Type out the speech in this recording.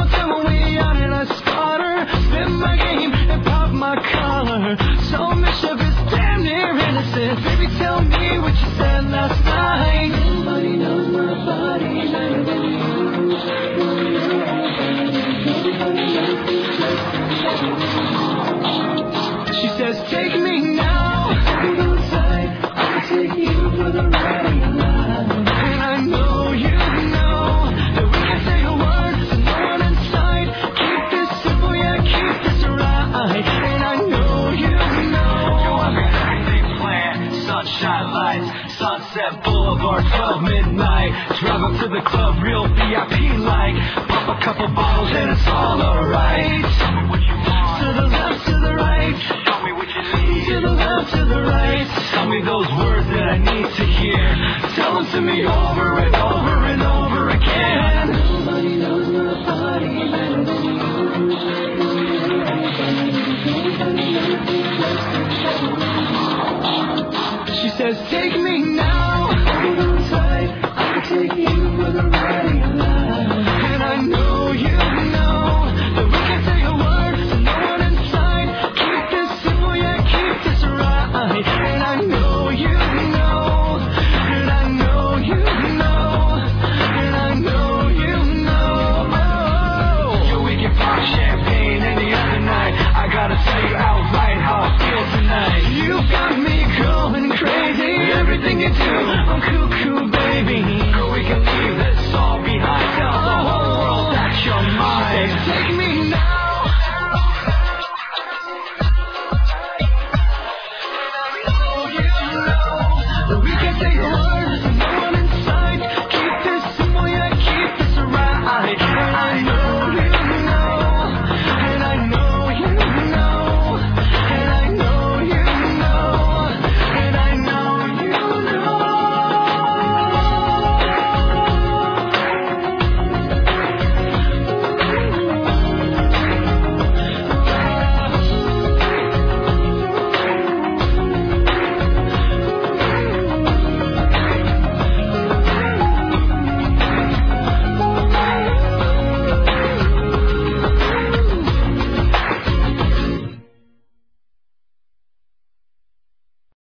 I'll tell we out and I spot her. Spin my game and pop my collar. So mischievous, damn near innocent. Baby, tell me what you said last night. Nobody knows my body better than you. She says, take me now. Take me outside. I'll take you for the ride of your life. And I know you know that we can say a word to no one inside. Keep this simple, yeah, keep this right. And I know you know. Yo, I've got everything planned. Sunshine lights, Sunset Boulevard, 12 midnight. Drive up to the club, real VIP like. Pop a couple bottles and it's all alright. Tell me what you want. To the left, to the right. Show me what you need. To the left, to the right. Tell me those words that I need to hear. Tell them to me over and over and over again. Nobody knows my body better than you. She says, take me now. Take me outside. I'll take you for the ride of your life. And I know you know that we can say a word to no one inside. Keep this simple, yeah, keep this right. And I know you know. And I know you know. And I know you know. Yo, we can pop champagne any other night. I gotta tell you outright how I feel tonight. You got me going crazy. Everything you do, I'm cuckoo, baby. Girl, we can leave this all behind. Tell the whole world that you're mine. Take me